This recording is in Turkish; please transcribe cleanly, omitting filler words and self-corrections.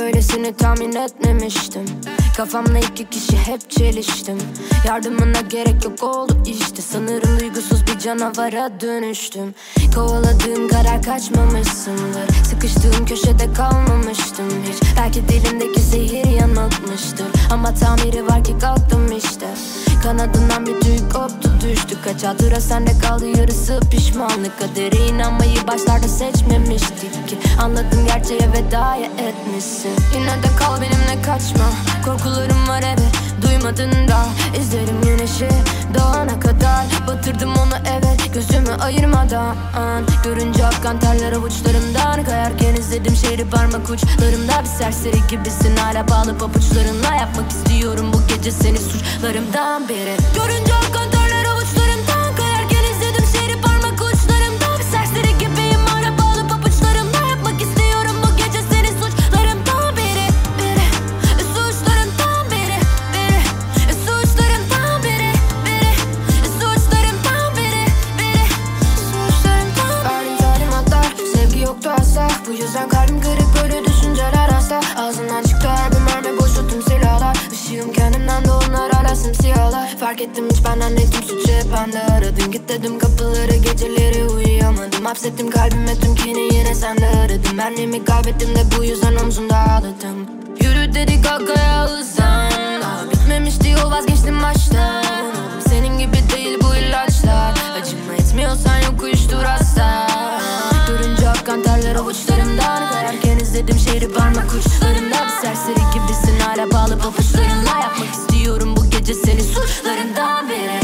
böylesini tahmin etmemiştim. Kafamla iki kişi hep çeliştim. Yardımına gerek yok oldu işte. Sanırım duygusuz bir canavara dönüştüm. Kovaladığım karar kaçmamışsındır. Sıkıştığım köşede kalmamıştım hiç. Belki dilimdeki zehir yanıltmıştır. Ama tamiri var ki kalktım işte. Kanadından bir tüy koptu düştü. Kaç hatıra sende kaldı, yarısı pişmanlık. Kadere inanmayı başlarda seçmemiştik ki. Anladım, gerçeğe vedaya etmişsin. Yine de kal benimle, kaçma. Korkularım var evet, duymadın da. İzlerim güneşi doğana kadar. Batırdım onu evet, gözümü ayırmadan. Görünce akkan terler avuçlarımdan. Kayarken izledim şehri parmak uçlarımda. Bir serseri gibisin hala bağlı pabuçlarınla. Yapmak istiyorum bu gece seni suçlarımdan beri. Görünce akkan terler avuçlarımdan. Kayarken izledim şehri parmak uçlarımda. Bir serseri gibiyim hala bağlı pabuçlarımla. Yapmak istiyorum bu gece seni suçlarımdan beri. Suçlarımdan beri. Suçlarımdan beri. Suçlarımdan beri. Suçlarımdan. Verdiğin talimatlar, sevgi yoktu asla. Bu yüzden kalbim kırık, böyle düşünceler asla. Ağzından çıktı her bir mermi, boşu tüm silahlar. Işığım kendimden de onlar hala simsiyahlar. Fark ettim hiç benden değil, tüm suçu hep bende. Aradın git dedim kapıları, geceleri uyuyamadım. Hapsettim kalbime tüm kini, yine sende aradım. Benliğimi kaybettim de bu yüzden omzumda ağladım. Yürü dedik kalkaya hızlan. Daha bitmemişti yol, vazgeçtim baştan. Oğlum senin gibi değil bu ilaçlar. Acıma etmiyorsan yok uyuştur hasta. Görünce akkan terler avuçlarımdan. Kayarken izledim şehri parmak uçlarımda. Bir serseri gibisin hala bağlı pabuçlarınla. Yapmak istiyorum bu gece seni suçlarından beri.